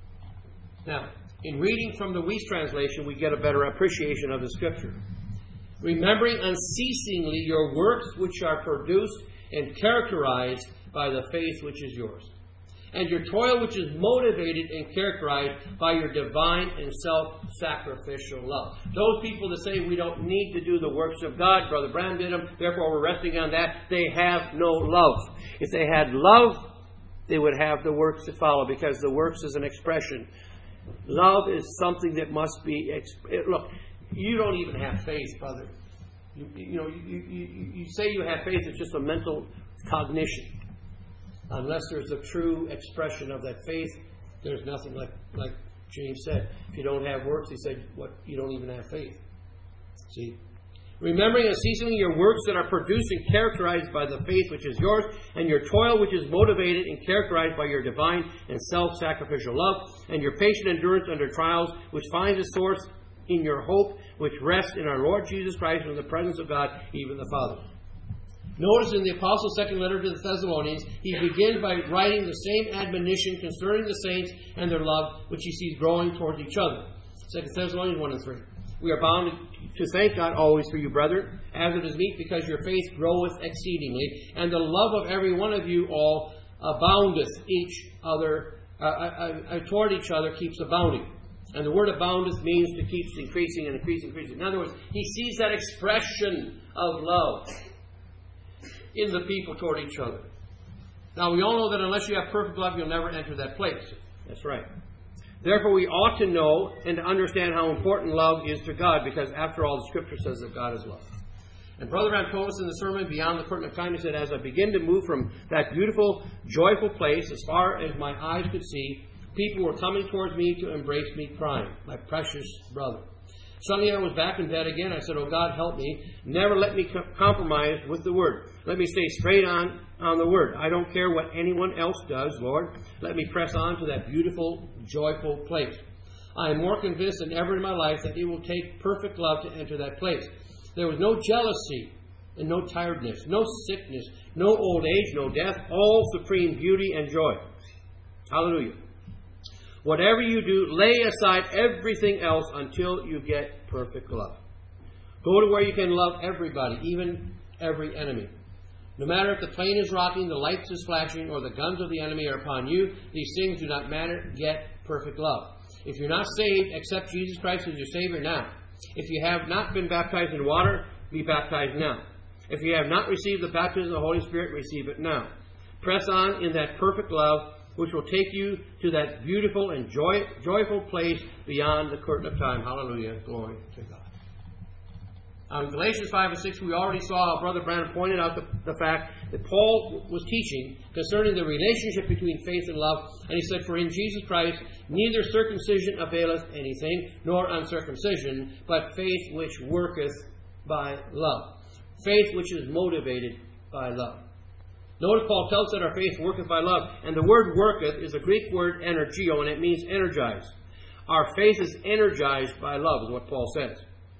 Speaker 1: Now, in reading from the Weiss translation, we get a better appreciation of the Scripture. remembering unceasingly your works which are produced and characterized by the faith which is yours, and your toil which is motivated and characterized by your divine and self-sacrificial love. Those people that say we don't need to do the works of God, Brother Branham did them, therefore we're resting on that, they have no love. If they had love, they would have the works that follow, because the works is an expression. Love is something that must be... Exp- Look, you don't even have faith, brother. You, you know, you, you, you say you have faith, it's just a mental cognition. Unless there's a true expression of that faith, there's nothing. Like like James said. If you don't have works, he said, what? You don't even have faith. See? Remembering unceasingly your works that are produced and characterized by the faith which is yours, and your toil which is motivated and characterized by your divine and self-sacrificial love, and your patient endurance under trials, which finds its source in your hope, which rests in our Lord Jesus Christ in the presence of God, even the Father. Notice in the Apostle's second letter to the Thessalonians, he begins by writing the same admonition concerning the saints and their love, which he sees growing towards each other. Second Thessalonians one and three. We are bound to thank God always for you, brethren, as it is meet, because your faith groweth exceedingly, and the love of every one of you all aboundeth each other, uh, uh, uh, toward each other keeps abounding. And the word aboundeth means to keeps increasing and increasing and increasing. In other words, he sees that expression of love in the people toward each other. Now, we all know that unless you have perfect love, you'll never enter that place. That's right. Therefore, we ought to know and to understand how important love is to God, because after all, the Scripture says that God is love. And Brother Ram told us in the sermon, Beyond the Curtain of Time, he said, as I begin to move from that beautiful, joyful place, as far as my eyes could see, people were coming towards me to embrace me, crying, my precious brother. Suddenly I was back in bed again. I said, oh God, help me. Never let me co- compromise with the Word. Let me stay straight on, on the Word. I don't care what anyone else does, Lord. Let me press on to that beautiful, joyful place. I am more convinced than ever in my life that it will take perfect love to enter that place. There was no jealousy and no tiredness, no sickness, no old age, no death, all supreme beauty and joy. Hallelujah. Whatever you do, lay aside everything else until you get perfect love. Go to where you can love everybody, even every enemy. No matter if the plane is rocking, the lights is flashing, or the guns of the enemy are upon you, these things do not matter. Get perfect love. If you're not saved, accept Jesus Christ as your Savior now. If you have not been baptized in water, be baptized now. If you have not received the baptism of the Holy Spirit, receive it now. Press on in that perfect love, which will take you to that beautiful and joy, joyful place beyond the curtain of time. Hallelujah. Glory to God. Now, in Galatians five and six, we already saw how Brother Branham pointed out the, the fact that Paul was teaching concerning the relationship between faith and love. And he said, for in Jesus Christ, neither circumcision availeth anything, nor uncircumcision, but faith which worketh by love. Faith which is motivated by love. Notice Paul tells us that our faith worketh by love. And the word worketh is a Greek word energio, and it means energize. Our faith is energized by love, is what Paul says.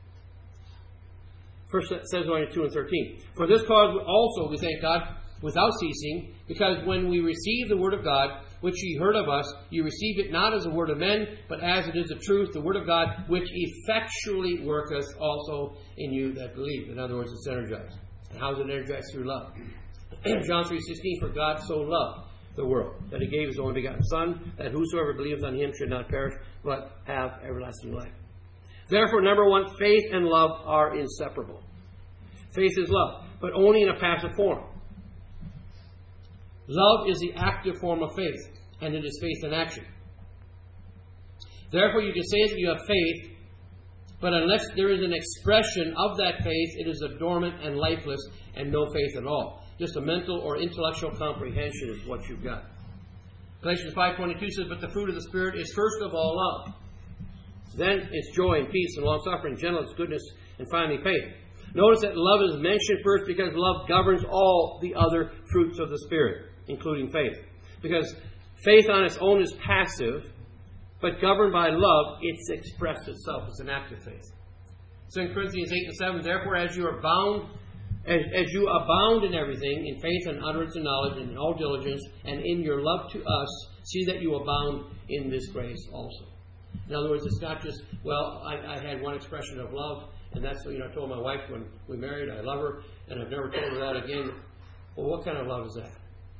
Speaker 1: First Thessalonians two and thirteen. For this cause also we thank God without ceasing, because when we receive the word of God, which ye heard of us, ye receive it not as a word of men, but as it is the truth, the word of God, which effectually worketh also in you that believe. In other words, it's energized. And how is it energized? Through love. John three sixteen, for God so loved the world, that he gave his only begotten Son, that whosoever believeth on him should not perish, but have everlasting life. Therefore, number one, faith and love are inseparable. Faith is love, but only in a passive form. Love is the active form of faith, and it is faith in action. Therefore, you can say that you have faith, but unless there is an expression of that faith, it is a dormant and lifeless and no faith at all. Just a mental or intellectual comprehension is what you've got. Galatians five twenty-two says, but the fruit of the Spirit is first of all love. Then it's joy and peace and long-suffering, gentleness, goodness, and finally faith. Notice that love is mentioned first because love governs all the other fruits of the Spirit, including faith. Because faith on its own is passive, but governed by love, it's expressed itself as an active faith. Second Corinthians eight and seven, therefore as you are bound, as, as you abound in everything, in faith and utterance and knowledge, and in all diligence, and in your love to us, see that you abound in this grace also. In other words, it's not just, well, I, I had one expression of love, And that's, you know, I told my wife when we married, I love her, and I've never told her that again. Well, what kind of love is that?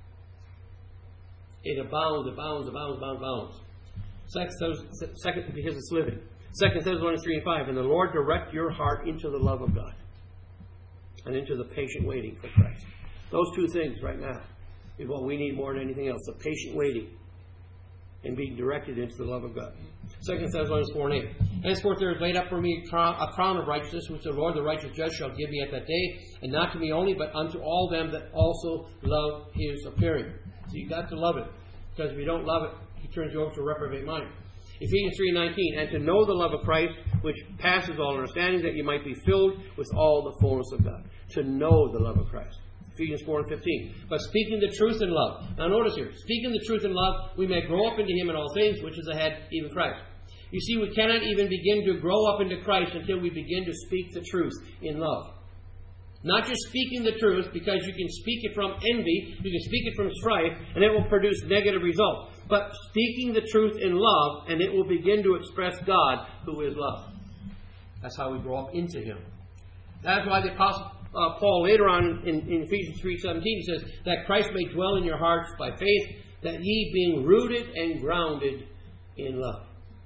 Speaker 1: It abounds, abounds, abounds, abounds, abounds. Second, because it's living. Second Thessalonians three and five. And the Lord direct your heart into the love of God and into the patient waiting for Christ. Those two things right now is what we need more than anything else. The patient waiting and being directed into the love of God. Second Thessalonians four and eight. Henceforth there is laid up for me a crown of righteousness, which the Lord, the righteous judge, shall give me at that day, and not to me only, but unto all them that also love his appearing. So you've got to love it. Because if you don't love it, he turns you over to a reprobate mind. Ephesians three and nineteen. And to know the love of Christ, which passes all understanding, that you might be filled with all the fullness of God. To know the love of Christ. Ephesians four and fifteen. But speaking the truth in love. Now notice here. Speaking the truth in love, we may grow up into him in all things, which is the head, even Christ. You see, we cannot even begin to grow up into Christ until we begin to speak the truth in love. Not just speaking the truth, because you can speak it from envy, you can speak it from strife, and it will produce negative results. But speaking the truth in love, and it will begin to express God, who is love. That's how we grow up into him. That's why the Apostle uh, Paul later on in, in Ephesians three seventeen says, that Christ may dwell in your hearts by faith, that ye being rooted and grounded in love.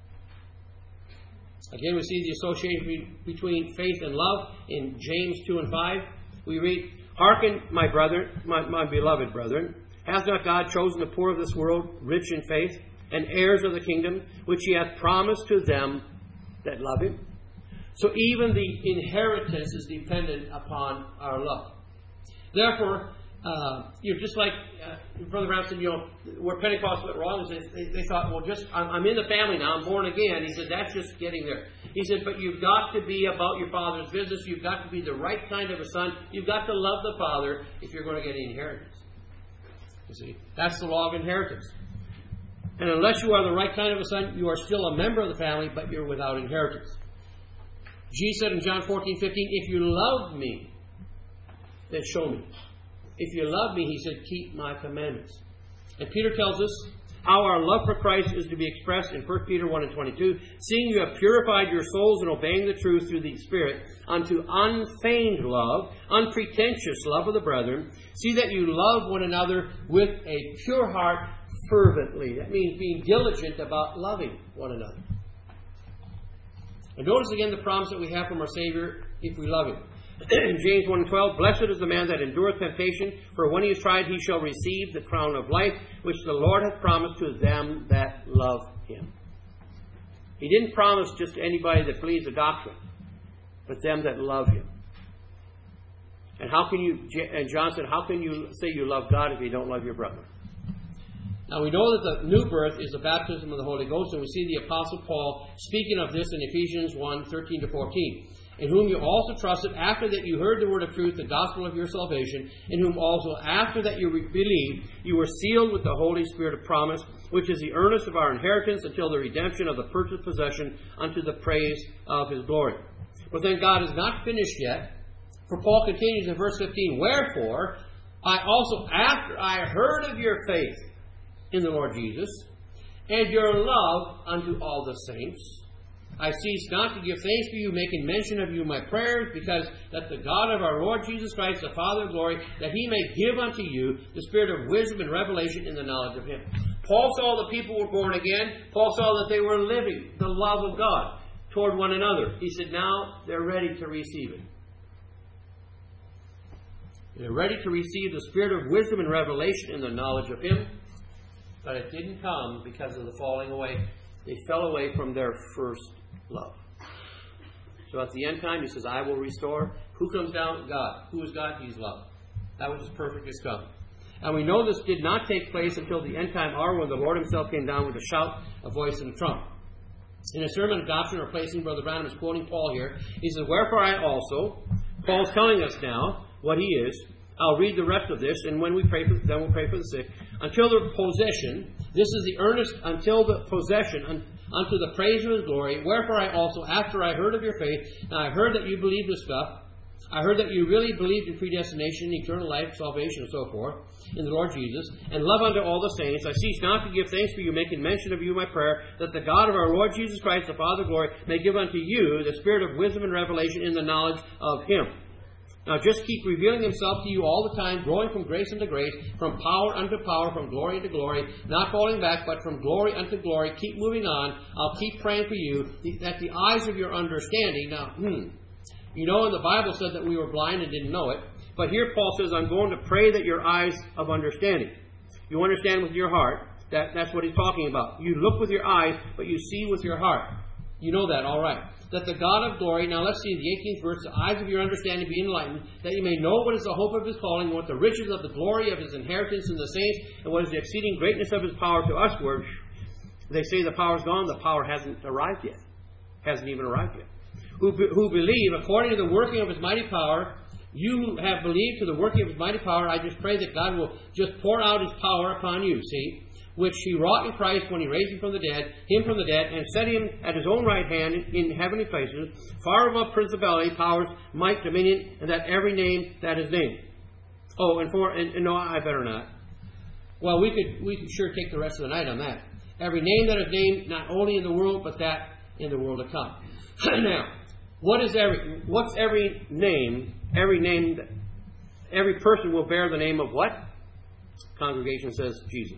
Speaker 1: Again, we see the association between faith and love in James two and five. We read, Hearken, my brethren, my, my beloved brethren, hath not God chosen the poor of this world, rich in faith, and heirs of the kingdom, which he hath promised to them that love him? So even the inheritance is dependent upon our love. Therefore, Uh, you're just like uh, Brother Ramson, you know, where Pentecost went wrong, they, they, they thought, well, just I'm, I'm in the family now, I'm born again. He said, that's just getting there. He said, but you've got to be about your Father's business. You've got to be the right kind of a son. You've got to love the Father if you're going to get an inheritance. You see, that's the law of inheritance. And unless you are the right kind of a son, you are still a member of the family, but you're without inheritance. Jesus said in John fourteen fifteen, if you love me, then show me. If you love me, he said, keep my commandments. And Peter tells us how our love for Christ is to be expressed in First Peter one and twenty-two. Seeing you have purified your souls in obeying the truth through the Spirit unto unfeigned love, unpretentious love of the brethren, see that you love one another with a pure heart fervently. That means being diligent about loving one another. And notice again the promise that we have from our Savior if we love him. In James one and twelve, Blessed is the man that endureth temptation, for when he is tried he shall receive the crown of life, which the Lord hath promised to them that love him. He didn't promise just to anybody that believes the doctrine, but them that love him. And how can you, and John said, how can you say you love God if you don't love your brother? Now we know that the new birth is the baptism of the Holy Ghost, and we see the Apostle Paul speaking of this in Ephesians one, thirteen to fourteen. In whom you also trusted, after that you heard the word of truth, the gospel of your salvation, in whom also, after that you believed, you were sealed with the Holy Spirit of promise, which is the earnest of our inheritance until the redemption of the purchased possession unto the praise of his glory. But then God is not finished yet, for Paul continues in verse fifteen, Wherefore, I also, after I heard of your faith in the Lord Jesus, and your love unto all the saints, I cease not to give thanks for you, making mention of you in my prayers, because that the God of our Lord Jesus Christ, the Father of glory, that he may give unto you the spirit of wisdom and revelation in the knowledge of him. Paul saw the people were born again. Paul saw that they were living the love of God toward one another. He said, now they're ready to receive it. They're ready to receive the spirit of wisdom and revelation in the knowledge of him. But it didn't come because of the falling away. They fell away from their first love. So at the end time, he says, I will restore. Who comes down? God. Who is God? He's love. That was his perfectest come. And we know this did not take place until the end time hour when the Lord himself came down with a shout, a voice, and a trump. In a sermon of doctrine, replacing Brother Branham is quoting Paul here. He says, Wherefore I also, Paul's telling us now what he is. I'll read the rest of this, and when we pray for, then we'll pray for the sick. Until the possession, this is the earnest, until the possession, un, unto the praise of his glory. Wherefore I also, after I heard of your faith, and I heard that you believe this stuff, I heard that you really believed in predestination, eternal life, salvation, and so forth, in the Lord Jesus, and love unto all the saints. I cease not to give thanks for you, making mention of you in my prayer, that the God of our Lord Jesus Christ, the Father of glory, may give unto you the spirit of wisdom and revelation in the knowledge of Him. Now just keep revealing Himself to you all the time, growing from grace unto grace, from power unto power, from glory unto glory, not falling back, but from glory unto glory. Keep moving on. I'll keep praying for you, that the eyes of your understanding... Now, hmm... You know, the Bible said that we were blind and didn't know it. But here Paul says, I'm going to pray that your eyes of understanding. You understand with your heart. That, that's what he's talking about. You look with your eyes, but you see with your heart. You know that, all right. That the God of glory, now let's see the eighteenth verse, the eyes of your understanding be enlightened, that you may know what is the hope of His calling, what the riches of the glory of His inheritance in the saints, and what is the exceeding greatness of His power to usward. They say the power's gone. The power hasn't arrived yet. Hasn't even arrived yet. Who, who believe according to the working of His mighty power. You who have believed to the working of His mighty power, I just pray that God will just pour out His power upon you, see, which He wrought in Christ when He raised Him from the dead, Him from the dead, and set Him at His own right hand in heavenly places, far above principality, powers, might, dominion, and that every name that is named. Oh, and for, and, and no, I better not. Well, we could, we could sure take the rest of the night on that. Every name that is named, not only in the world, but that in the world to come. Now, What is every, what's every name? Every name, every person will bear the name of what? Congregation says Jesus.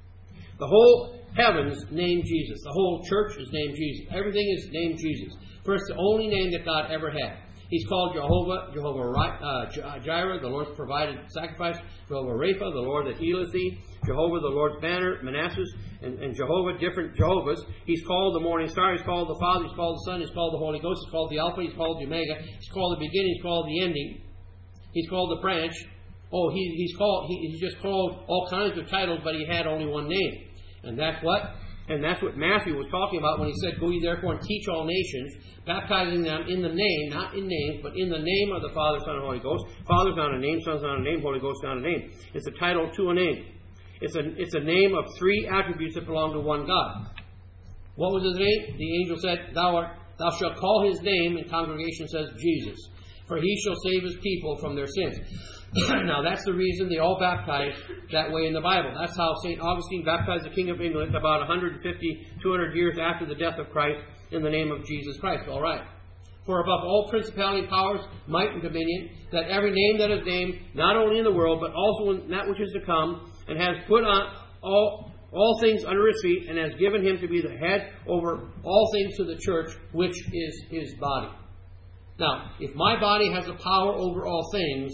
Speaker 1: The whole heavens name Jesus. The whole church is named Jesus. Everything is named Jesus. For it's the only name that God ever had. He's called Jehovah, Jehovah uh, Jireh, the Lord's provided sacrifice, Jehovah Rapha, the Lord that healeth thee, Jehovah, the Lord's banner, Manasseh, and, and Jehovah, different Jehovahs. He's called the morning star, He's called the Father, He's called the Son, He's called the Holy Ghost, He's called the Alpha, He's called the Omega, He's called the beginning, He's called the ending, He's called the branch. Oh, he, he's called, he, he's just called all kinds of titles, but He had only one name. And that's what? And that's what Matthew was talking about when he said, Go ye therefore and teach all nations, baptizing them in the name, not in names, but in the name of the Father, Son, and Holy Ghost. Father's not a name, Son's not a name, Holy Ghost's not a name. It's a title to a name. It's a, it's a name of three attributes that belong to one God. What was His name? The angel said, Thou art, thou shalt call His name, and congregation says, Jesus. For He shall save His people from their sins. Now, that's the reason they all baptize that way in the Bible. That's how Saint Augustine baptized the King of England about one hundred fifty, two hundred years after the death of Christ in the name of Jesus Christ. All right. For above all principality, powers, might, and dominion, that every name that is named, not only in the world, but also in that which is to come, and has put on all, all things under His feet, and has given Him to be the head over all things to the church, which is His body. Now, if my body has a power over all things,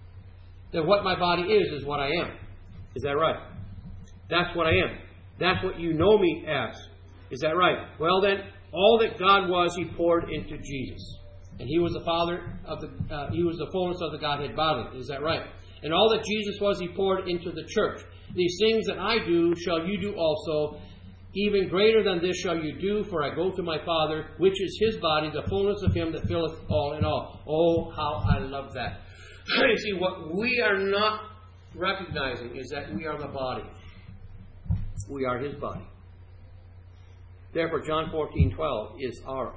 Speaker 1: then what my body is, is what I am. Is that right? That's what I am. That's what you know me as. Is that right? Well then, all that God was, He poured into Jesus. And He was the Father of the, uh, He was the fullness of the Godhead bodily. Is that right? And all that Jesus was, He poured into the church. These things that I do, shall you do also. Even greater than this shall you do, for I go to my Father, which is His body, the fullness of Him that filleth all in all. Oh, how I love that. You see, what we are not recognizing is that we are the body. We are His body. Therefore, John fourteen twelve is ours.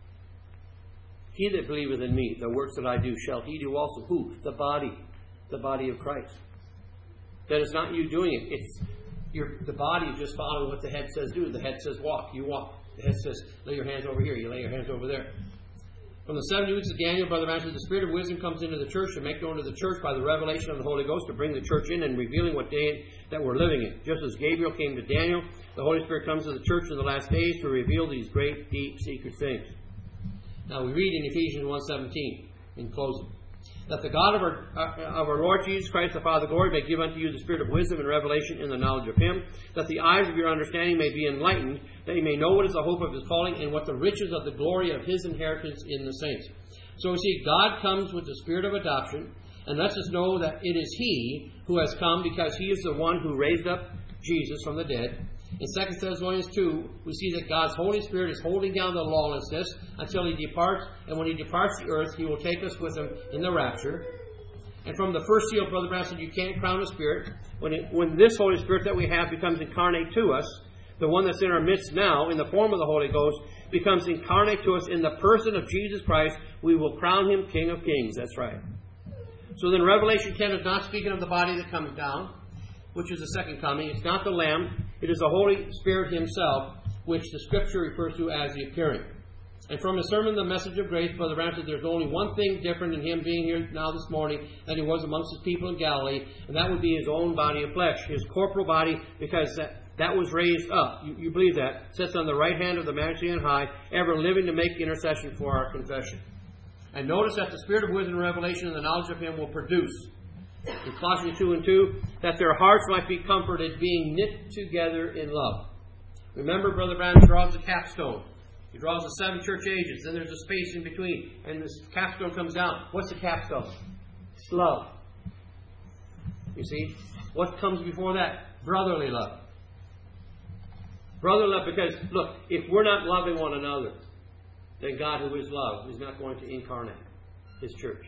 Speaker 1: He that believeth in me, the works that I do, shall he do also. Who? The body. The body of Christ. That is not you doing it. It's your, the body is just following what the head says do. The head says walk. You walk. The head says lay your hands over here. You lay your hands over there. From the seventy weeks of Daniel, Brother Master, the Spirit of wisdom comes into the church to make known to the church by the revelation of the Holy Ghost to bring the church in and revealing what day that we're living in. Just as Gabriel came to Daniel, the Holy Spirit comes to the church in the last days to reveal these great, deep, secret things. Now we read in Ephesians one seventeen, in closing, that the God of our, uh, of our Lord Jesus Christ, the Father of glory, may give unto you the spirit of wisdom and revelation in the knowledge of Him, that the eyes of your understanding may be enlightened, that you may know what is the hope of His calling, and what the riches of the glory of His inheritance in the saints. So we see God comes with the spirit of adoption, and lets us know that it is He who has come, because He is the one who raised up Jesus from the dead. In Second Thessalonians two, we see that God's Holy Spirit is holding down the lawlessness until He departs, and when He departs the earth, He will take us with Him in the rapture. And from the first seal, Brother Brown said, you can't crown a spirit. When, it, when this Holy Spirit that we have becomes incarnate to us, the one that's in our midst now, in the form of the Holy Ghost, becomes incarnate to us in the person of Jesus Christ, we will crown him King of Kings. That's right. So then Revelation ten is not speaking of the body that comes down, which is the second coming. It's not the Lamb. It is the Holy Spirit himself, which the Scripture refers to as the appearing. And from his sermon, The Message of Grace, Brother Branham said there's only one thing different in him being here now this morning than he was amongst his people in Galilee, and that would be his own body of flesh, his corporal body, because that, that was raised up. You, you believe that? Sits on the right hand of the Majesty on high, ever living to make intercession for our confession. And notice that the spirit of wisdom and revelation and the knowledge of him will produce, in Colossians two and two, that their hearts might be comforted, being knit together in love. Remember, Brother Branham draws the capstone. He draws the seven church ages. Then there's a space in between. And this capstone comes down. What's the capstone? It's love. You see? What comes before that? Brotherly love. Brotherly love, because, look, if we're not loving one another, then God, who is love, is not going to incarnate his church.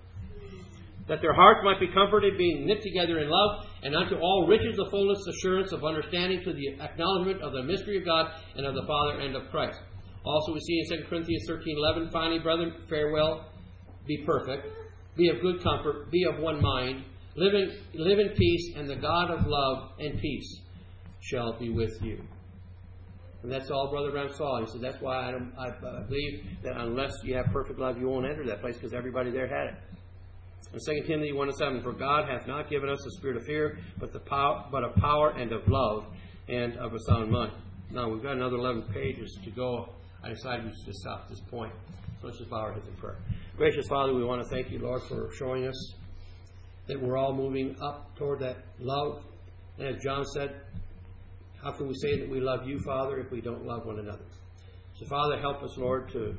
Speaker 1: That their hearts might be comforted, being knit together in love, and unto all riches the fullness assurance of understanding, to the acknowledgement of the mystery of God and of the Father and of Christ. Also we see in Second Corinthians thirteen eleven, finally, brethren, farewell, be perfect, be of good comfort, be of one mind, live in, live in peace, and the God of love and peace shall be with you. And that's all Brother Branham saw. He said, that's why I, don't, I, I believe that unless you have perfect love, you won't enter that place, because everybody there had it. In Second Timothy one and seven, for God hath not given us a spirit of fear, but the power, but of power and of love and of a sound mind. Now, we've got another eleven pages to go. I decided we should just stop at this point. So let's just bow our heads in prayer. Gracious Father, we want to thank you, Lord, for showing us that we're all moving up toward that love. And as John said, how can we say that we love you, Father, if we don't love one another? So, Father, help us, Lord, to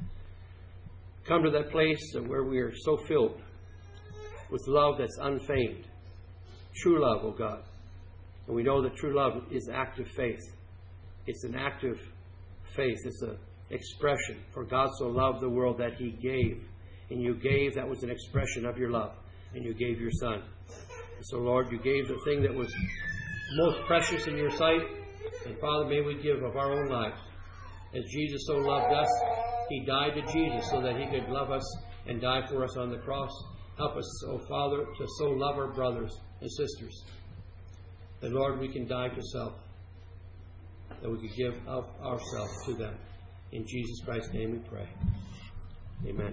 Speaker 1: come to that place where we are so filled with love that's unfeigned. True love, oh God. And we know that true love is active faith. It's an active faith. It's an expression. For God so loved the world that he gave. And you gave, that was an expression of your love. And you gave your Son. And so, Lord, you gave the thing that was most precious in your sight. And Father, may we give of our own lives. As Jesus so loved us, he died to Jesus so that he could love us and die for us on the cross. Help us, oh Father, to so love our brothers and sisters that, Lord, we can die to self, that we could give of ourselves to them. In Jesus Christ's name we pray. Amen.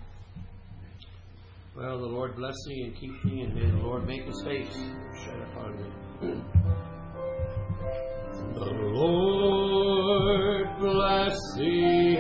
Speaker 1: Well, the Lord bless thee and keep thee, and may the Lord make his face shine upon thee. The Lord bless thee